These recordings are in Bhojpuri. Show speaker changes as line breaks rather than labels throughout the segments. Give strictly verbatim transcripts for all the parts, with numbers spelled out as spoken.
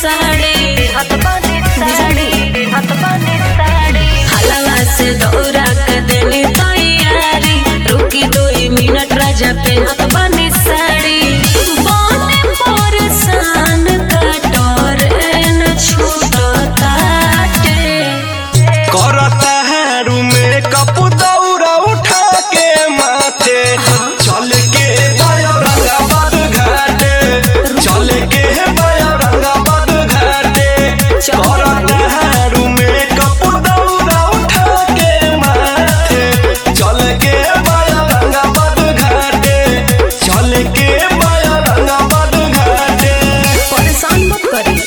साड़ी हलवा से दौरा के देनी तैयारी रुकी दो मिनट राजा पे हाथ बनी साड़ी बने परेशान कटोर न छूटताटे
करता है रूमे कप दौरा उठा के माथे चल के रंगाबाद घाटे चल के रंगाबाद घाटे करता है रूमे कप दौरा उठा के माथे चल के रंगाबाद घाटे चल के रंगाबाद घाटे
परेशान मत करिए।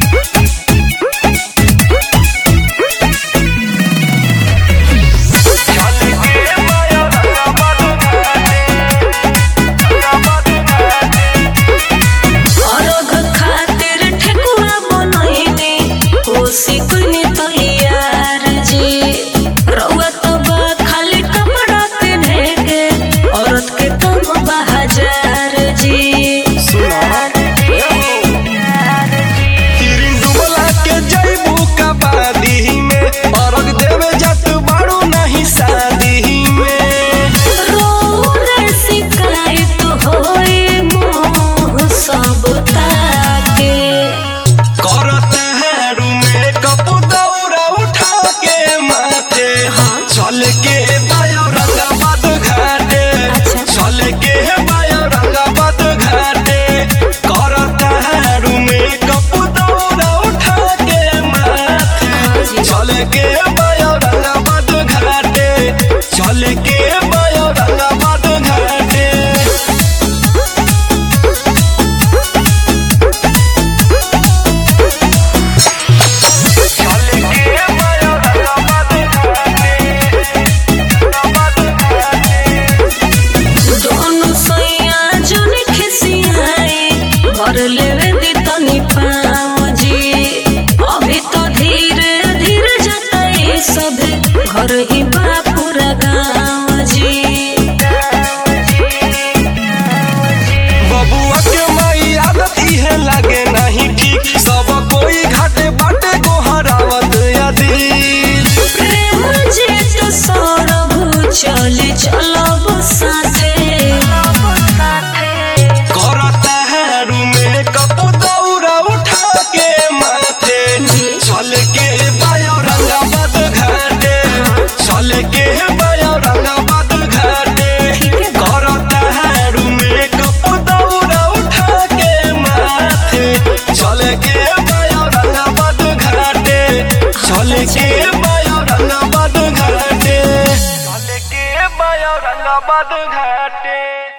चल के रंगाबाद घाटे चल के रंगाबाद घाटे करता है रूमे कप दौरा उठा के माथे चल के रंगाबाद घाटे चल के रंगाबाद घाटे
लेवे दी तनी पाँव जी अभी तो धीरे धीरे जाता है सब घर ही बापूरा गाँव जी
बबुआ के माई आदत इहे लागे नहीं ठीक सब कोई घाटे बाटे को हरावत यदि
प्रेम जी तो सौरभ चल चलब साथे
करता है रूमे कप दौरा उठा के माथे चल के रंगाबाद घाटे चल के रंगाबाद घाटे करता है रूमे कप दौरा उठा के माथे चल के रंगाबाद घाटे चल के रंगाबाद घाटे चल के रंगाबाद घाटे।